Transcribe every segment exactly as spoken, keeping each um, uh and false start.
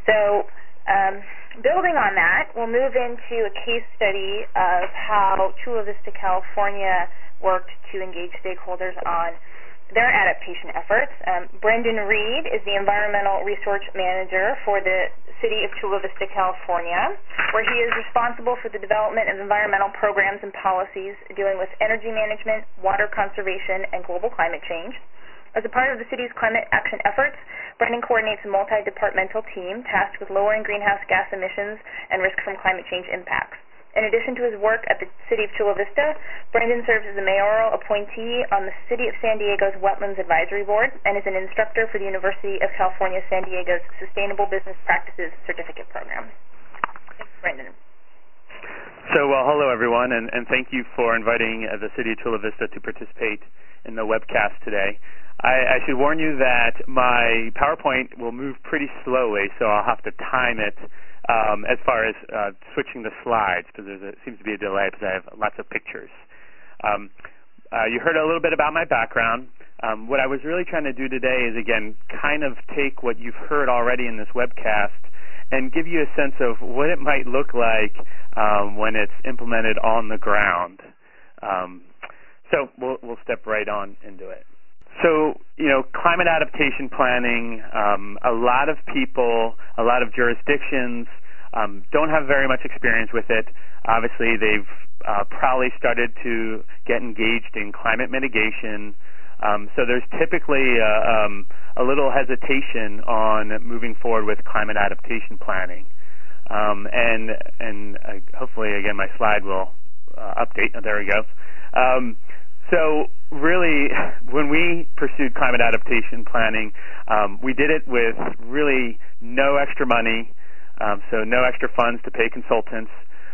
So um, building on that, we'll move into a case study of how Chula Vista, California worked to engage stakeholders on their adaptation efforts. Um, Brendan Reed is the Environmental Resource Manager for the City of Chula Vista, California, where he is responsible for the development of environmental programs and policies dealing with energy management, water conservation, and global climate change. As a part of the city's climate action efforts, Brendan coordinates a multi-departmental team tasked with lowering greenhouse gas emissions and risk from climate change impacts. In addition to his work at the City of Chula Vista, Brendan serves as a mayoral appointee on the City of San Diego's Wetlands Advisory Board and is an instructor for the University of California, San Diego's Sustainable Business Practices Certificate Program. Thanks, Brendan. So, well, hello, everyone, and, and thank you for inviting uh, the City of Chula Vista to participate in the webcast today. I, I should warn you that my PowerPoint will move pretty slowly, so I'll have to time it um, as far as uh, switching the slides, because there seems to be a delay because I have lots of pictures. Um, uh, you heard a little bit about my background. Um, what I was really trying to do today is, again, kind of take what you've heard already in this webcast and give you a sense of what it might look like um, when it's implemented on the ground. Um, so we'll, we'll step right on into it. So, you know, climate adaptation planning, um, a lot of people, a lot of jurisdictions um, don't have very much experience with it. Obviously, they've uh, probably started to get engaged in climate mitigation. Um, so there's typically a, um, a little hesitation on moving forward with climate adaptation planning. Um, and and uh, hopefully, again, my slide will uh, update. Oh, there we go. Um, So really, when we pursued climate adaptation planning, um, we did it with really no extra money, um, so no extra funds to pay consultants,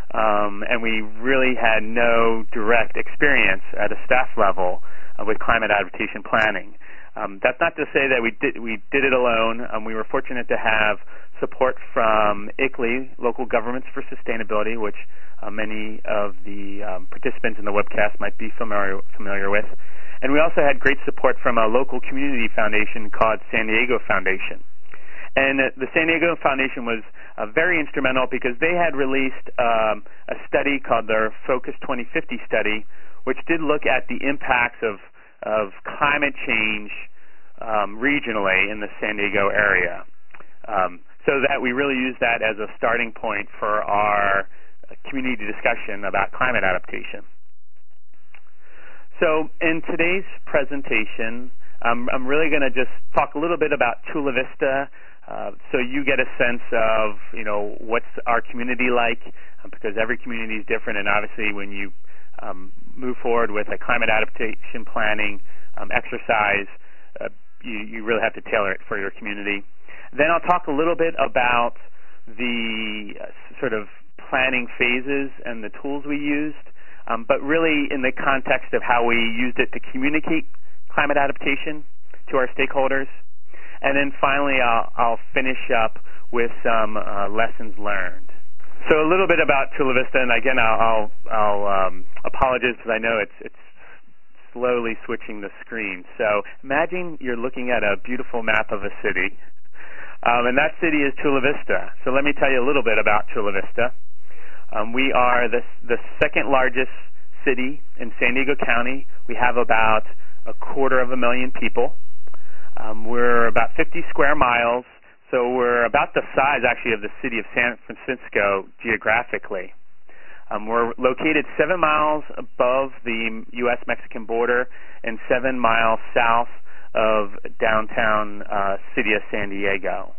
um, and we really had no direct experience at a staff level uh, with climate adaptation planning. Um, that's not to say that we did we did it alone. Um, we were fortunate to have support from I C L I, Local Governments for Sustainability, which Uh, many of the um, participants in the webcast might be familiar, familiar with. And we also had great support from a local community foundation called San Diego Foundation. And uh, the San Diego Foundation was uh, very instrumental because they had released um, a study called their Focus twenty fifty study, which did look at the impacts of, of climate change um, regionally in the San Diego area. Um, so that we really used that as a starting point for our community discussion about climate adaptation. So in today's presentation, um, I'm really going to just talk a little bit about Chula Vista, uh, so you get a sense of, you know, what's our community like, uh, because every community is different, and obviously when you um, move forward with a climate adaptation planning um, exercise, uh, you, you really have to tailor it for your community. Then I'll talk a little bit about the uh, sort of planning phases and the tools we used, um, but really in the context of how we used it to communicate climate adaptation to our stakeholders. And then finally, I'll, I'll finish up with some uh, lessons learned. So a little bit about Chula Vista, and again, I'll, I'll, I'll um, apologize because I know it's, it's slowly switching the screen. So imagine you're looking at a beautiful map of a city, um, and that city is Chula Vista. So let me tell you a little bit about Chula Vista. Um, we are the, the second largest city in San Diego County. We have about a quarter of a million people. Um, we're about fifty square miles, so we're about the size, actually, of the city of San Francisco geographically. Um, we're located seven miles above the U S Mexican border and seven miles south of downtown uh, city of San Diego.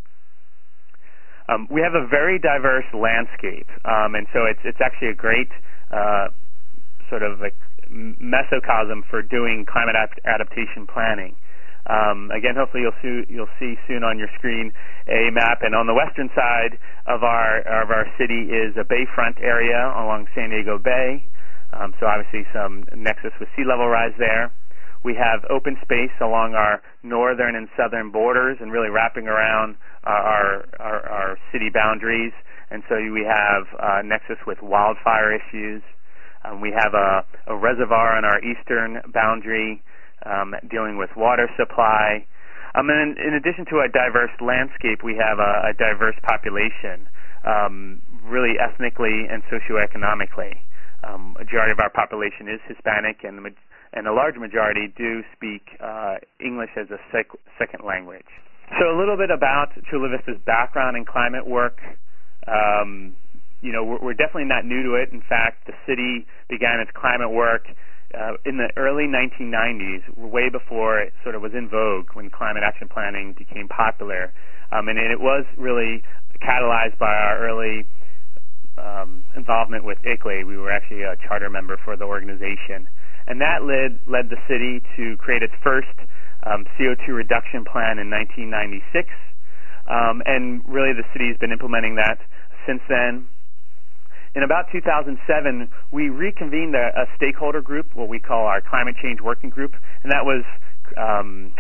Um, we have a very diverse landscape, um, and so it's, it's actually a great uh, sort of a mesocosm for doing climate ap- adaptation planning. Um, again, hopefully you'll, see, you'll see soon on your screen a map, and on the western side of our, of our city is a bayfront area along San Diego Bay, um, so obviously some nexus with sea level rise there. We have open space along our northern and southern borders and really wrapping around our, our, our city boundaries. And so we have a nexus with wildfire issues. Um, we have a, a reservoir on our eastern boundary um, dealing with water supply. Um, and in, in addition to a diverse landscape, we have a, a diverse population, um, really ethnically and socioeconomically. Um, majority of our population is Hispanic, and the, and a large majority do speak uh, English as a sec- second language. So a little bit about Chula Vista's background in climate work. Um, you know, we're, we're definitely not new to it. In fact, the city began its climate work uh, in the early nineteen nineties, way before it sort of was in vogue when climate action planning became popular. Um, and it was really catalyzed by our early um, involvement with I C L E. We were actually a charter member for the organization. And that led, led the city to create its first um, C O two reduction plan in nineteen ninety-six. Um, and really the city has been implementing that since then. In about two thousand seven, we reconvened a, a stakeholder group, what we call our Climate Change Working Group, and that was um,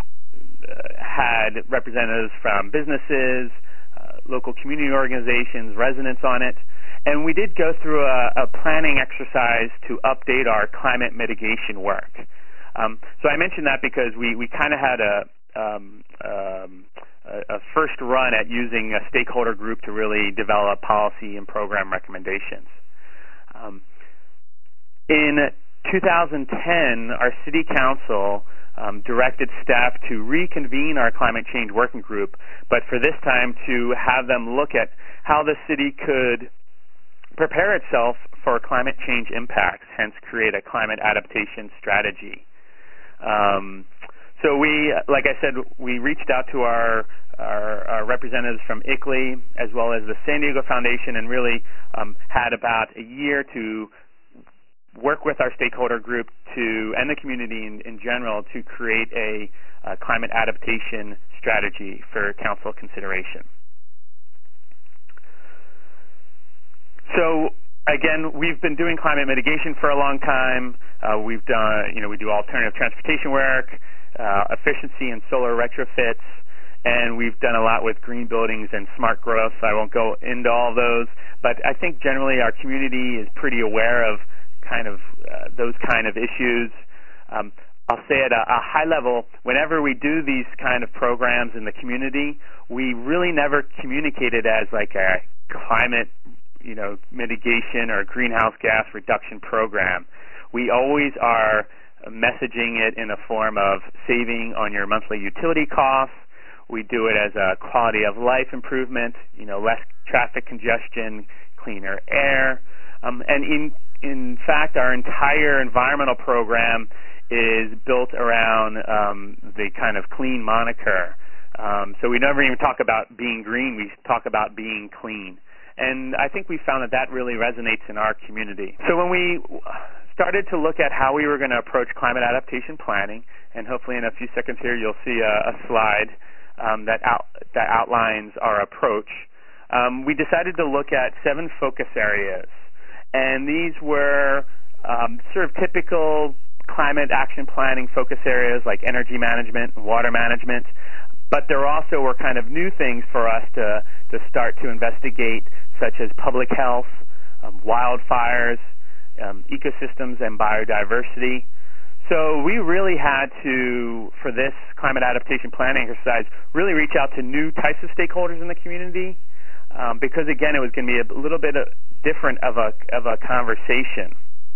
had representatives from businesses, uh, local community organizations, residents on it, and we did go through a, a planning exercise to update our climate mitigation work. Um, so I mentioned that because we, we kind of had a Um, um, a, a first run at using a stakeholder group to really develop policy and program recommendations. Um, in two thousand ten, our city council um, directed staff to reconvene our climate change working group, but for this time to have them look at how the city could prepare itself for climate change impacts, hence create a climate adaptation strategy. Um, So we, like I said, we reached out to our, our, our representatives from I C L E as well as the San Diego Foundation and really um, had about a year to work with our stakeholder group to and the community in, in general to create a, a climate adaptation strategy for council consideration. So again, we've been doing climate mitigation for a long time. Uh, we've done, you know, we do alternative transportation work, Uh, efficiency and solar retrofits, and we've done a lot with green buildings and smart growth. So I won't go into all those, but I think generally our community is pretty aware of kind of uh, those kind of issues. Um, I'll say at a, a high level, whenever we do these kind of programs in the community, we really never communicate it as like a climate, you know, mitigation or greenhouse gas reduction program. We always are messaging it in a form of saving on your monthly utility costs. We do it as a quality of life improvement, you know, less traffic congestion, cleaner air. Um, and in, in fact, our entire environmental program is built around um, the kind of clean moniker. Um, so we never even talk about being green, we talk about being clean. And I think we found that that really resonates in our community. So when we started to look at how we were going to approach climate adaptation planning, and hopefully in a few seconds here you'll see a, a slide um, that, out, that outlines our approach, um, we decided to look at seven focus areas. And these were um, sort of typical climate action planning focus areas like energy management and water management, but there also were kind of new things for us to, to start to investigate, such as public health, um, wildfires, Um, ecosystems and biodiversity. So we really had to, for this climate adaptation planning exercise, really reach out to new types of stakeholders in the community um, because, again, it was going to be a little bit different of a, of a conversation.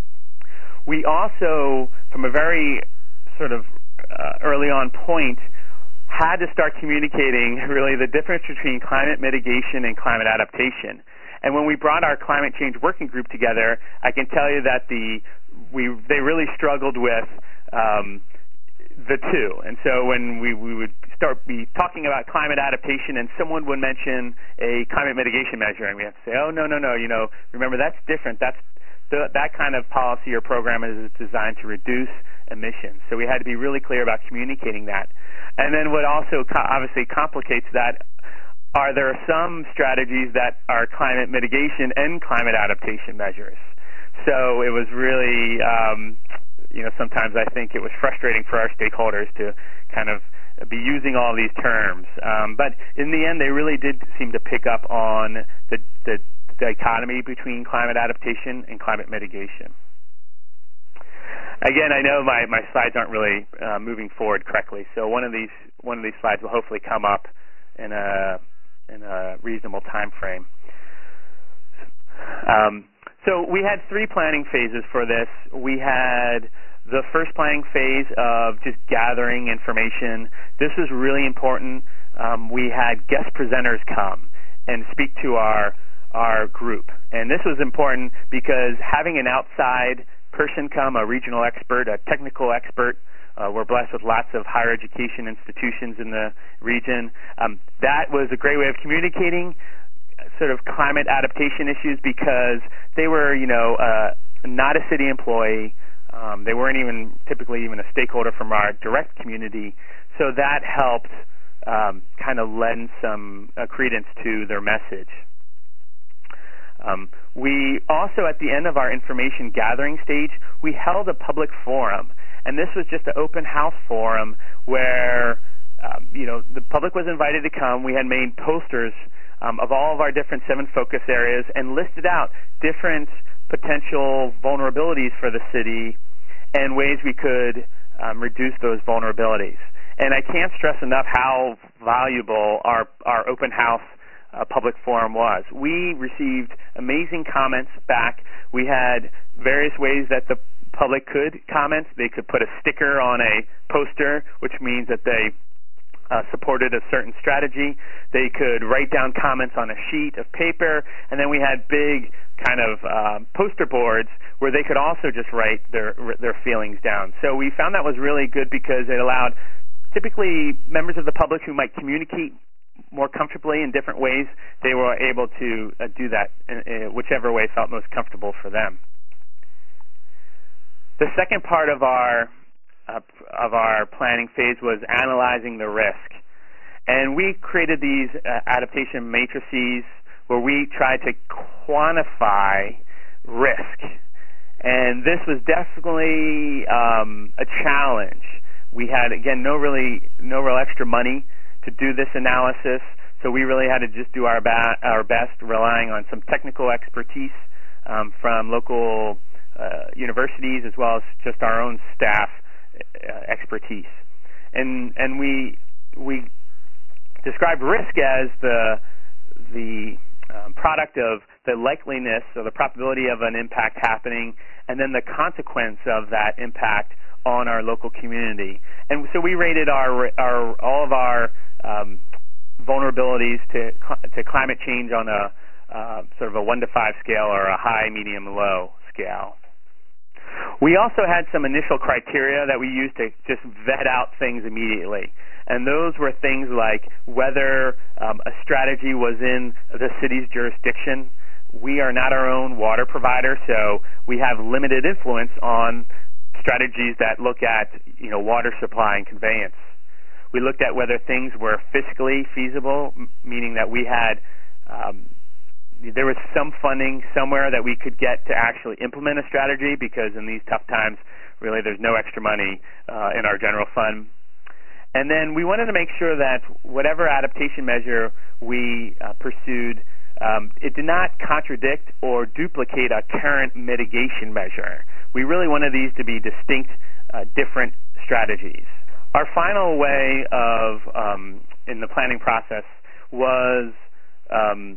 We also, from a very sort of uh, early on point, had to start communicating really the difference between climate mitigation and climate adaptation. And when we brought our climate change working group together, I can tell you that the we they really struggled with um, the two. And so when we, we would start be talking about climate adaptation and someone would mention a climate mitigation measure, and we have to say, oh, no, no, no, you know, remember that's different. That's the, that kind of policy or program is designed to reduce emissions. So we had to be really clear about communicating that. And then what also co- obviously complicates that are there some strategies that are climate mitigation and climate adaptation measures. So it was really, um, you know, sometimes I think it was frustrating for our stakeholders to kind of be using all these terms. Um, but in the end, they really did seem to pick up on the, the dichotomy between climate adaptation and climate mitigation. Again, I know my, my slides aren't really uh, moving forward correctly, so one of these one of these slides will hopefully come up in a in a reasonable time frame. Um, so we had three planning phases for this. We had the first planning phase of just gathering information. This was really important. Um, we had guest presenters come and speak to our our group, and this was important because having an outside person come, a regional expert, a technical expert. Uh, we're blessed with lots of higher education institutions in the region. Um, that was a great way of communicating sort of climate adaptation issues because they were, you know, uh, not a city employee. Um, they weren't even typically even a stakeholder from our direct community. So that helped um, kind of lend some uh, credence to their message. Um, we also, at the end of our information gathering stage, we held a public forum, and this was just an open house forum where, um, you know, the public was invited to come. We had made posters um, of all of our different seven focus areas and listed out different potential vulnerabilities for the city and ways we could um, reduce those vulnerabilities. And I can't stress enough how valuable our, our open house Uh, public forum was. We received amazing comments back. We had various ways that the public could comment. They could put a sticker on a poster, which means that they uh, supported a certain strategy. They could write down comments on a sheet of paper, and then we had big kind of uh, poster boards where they could also just write their their feelings down. So we found that was really good because it allowed typically members of the public who might communicate more comfortably in different ways, they were able to uh, do that in, in whichever way felt most comfortable for them. The second part of our uh, of our planning phase was analyzing the risk, and we created these uh, adaptation matrices where we tried to quantify risk, and this was definitely um, a challenge. We had again no really no real extra money to do this analysis, so we really had to just do our, ba- our best, relying on some technical expertise um, from local uh, universities as well as just our own staff uh, expertise. And and we we described risk as the the um, product of the likeliness or the probability of an impact happening, and then the consequence of that impact on our local community. And so we rated our our all of our Um, vulnerabilities to to climate change on a uh, sort of a one to five scale or a high, medium, low scale. We also had some initial criteria that we used to just vet out things immediately, and those were things like whether um, a strategy was in the city's jurisdiction. We are not our own water provider, so we have limited influence on strategies that look at, you know, water supply and conveyance. We looked at whether things were fiscally feasible, m- meaning that we had um, there was some funding somewhere that we could get to actually implement a strategy, because in these tough times, really, there's no extra money uh, in our general fund. And then we wanted to make sure that whatever adaptation measure we uh, pursued, um, it did not contradict or duplicate a current mitigation measure. We really wanted these to be distinct, uh, different strategies. Our final way of, um, in the planning process, was um,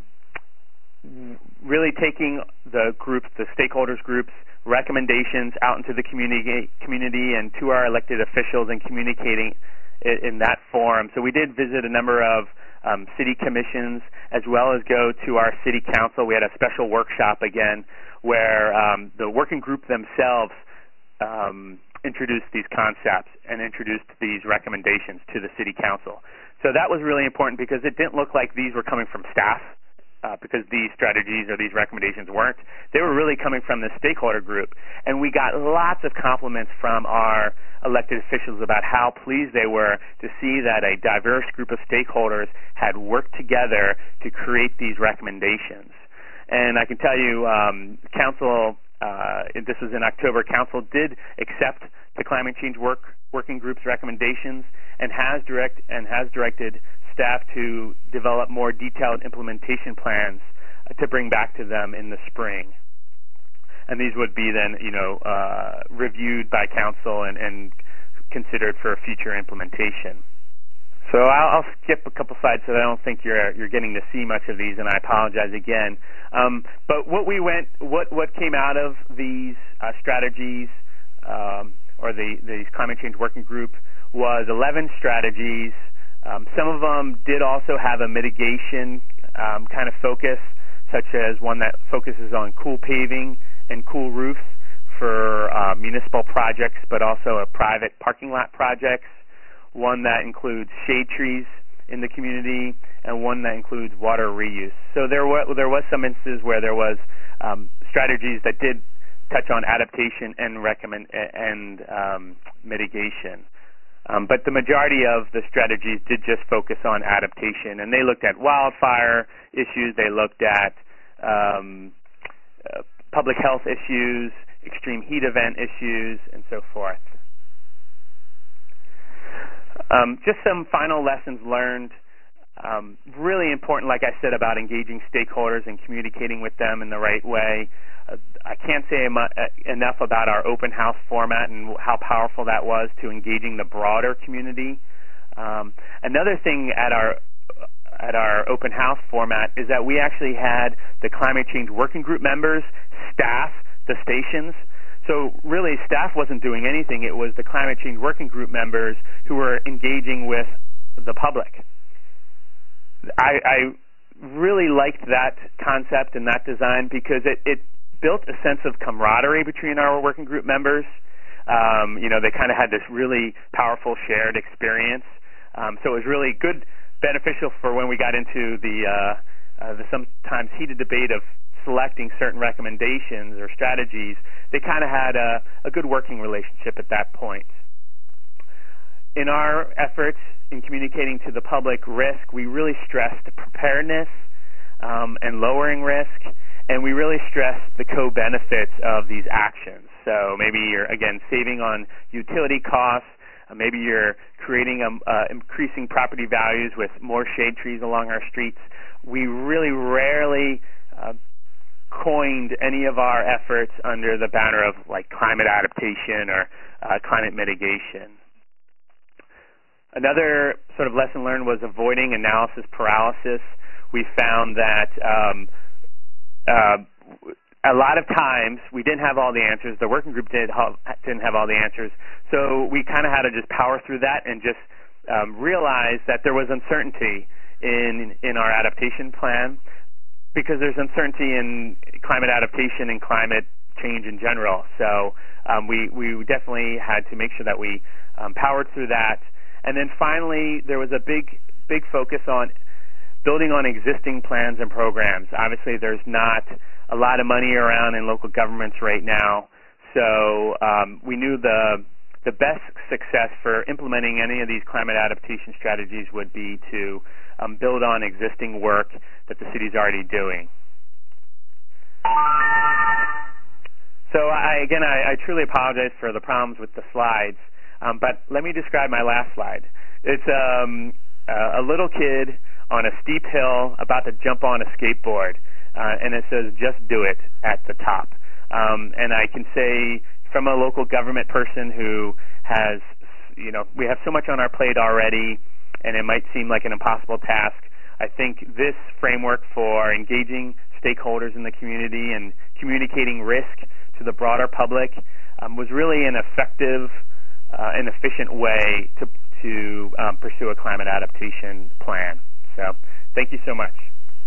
really taking the groups, the stakeholders groups, recommendations out into the community, community and to our elected officials and communicating it in that forum. So we did visit a number of um, city commissions as well as go to our city council. We had a special workshop again where um, the working group themselves um, introduced these concepts and introduced these recommendations to the city council. So that was really important because it didn't look like these were coming from staff, uh, because these strategies or these recommendations weren't. They were really coming from the stakeholder group. And we got lots of compliments from our elected officials about how pleased they were to see that a diverse group of stakeholders had worked together to create these recommendations. And I can tell you, um, council Uh, this was in October. Council did accept the climate change work working group's recommendations and has direct and has directed staff to develop more detailed implementation plans uh, to bring back to them in the spring. and these would be then, you know, uh, reviewed by council and, and considered for future implementation. So I'll, I'll skip a couple slides so that I don't think you're you're getting to see much of these, and I apologize again. Um, but what we went, what what came out of these uh, strategies, um, or the these climate change working group, was eleven strategies. Um, some of them did also have a mitigation um, kind of focus, such as one that focuses on cool paving and cool roofs for uh, municipal projects, but also a private parking lot projects. One that includes shade trees in the community, and one that includes water reuse. So there were there was some instances where there was um, strategies that did touch on adaptation and recommend and um, mitigation. Um, but the majority of the strategies did just focus on adaptation, and they looked at wildfire issues, they looked at um, uh, public health issues, extreme heat event issues, and so forth. Um, just some final lessons learned. Um, really important, like I said, about engaging stakeholders and communicating with them in the right way. Uh, I can't say em- enough about our open house format and how powerful that was to engaging the broader community. Um, another thing at our at our open house format is that we actually had the climate change working group members staff the stations. So really, staff wasn't doing anything. It was the climate change working group members who were engaging with the public. I, I really liked that concept and that design because it, it built a sense of camaraderie between our working group members. Um, you know, they kind of had this really powerful shared experience. Um, so it was really good, beneficial for when we got into the, uh, uh, the sometimes heated debate of selecting certain recommendations or strategies. They kind of had a, a good working relationship at that point. In our efforts in communicating to the public risk, we really stressed preparedness um, and lowering risk, and we really stressed the co-benefits of these actions. So maybe you're, again, saving on utility costs, uh, maybe you're creating, um, uh, increasing property values with more shade trees along our streets. We really rarely uh, coined any of our efforts under the banner of like climate adaptation or uh, climate mitigation. Another sort of lesson learned was avoiding analysis paralysis. We found that um, uh, a lot of times we didn't have all the answers. The working group did have, didn't have all the answers. So we kind of had to just power through that and just um, realize that there was uncertainty in in our adaptation plan, because there's uncertainty in climate adaptation and climate change in general. So um, we, we definitely had to make sure that we um, powered through that. And then finally, there was a big, big focus on building on existing plans and programs. Obviously, there's not a lot of money around in local governments right now. So um, we knew the the best success for implementing any of these climate adaptation strategies would be to um, build on existing work that the city's already doing. So I, again, I, I truly apologize for the problems with the slides, um, but let me describe my last slide. It's um, uh, a little kid on a steep hill about to jump on a skateboard, uh, and it says, "Just do it" at the top. Um, and I can say from a local government person who has, you know, we have so much on our plate already, and it might seem like an impossible task. I think this framework for engaging stakeholders in the community and communicating risk to the broader public um, was really an effective uh, and efficient way to, to um, pursue a climate adaptation plan. So thank you so much.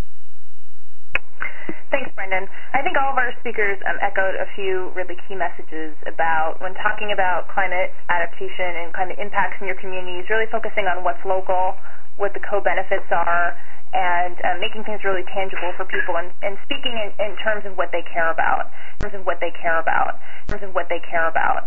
Thanks, Brendan. I think all of our speakers um, echoed a few really key messages about when talking about climate adaptation and climate impacts in your communities, really focusing on what's local, what the co-benefits are, and um, making things really tangible for people, and, and speaking in, in terms of what they care about, in terms of what they care about, in terms of what they care about.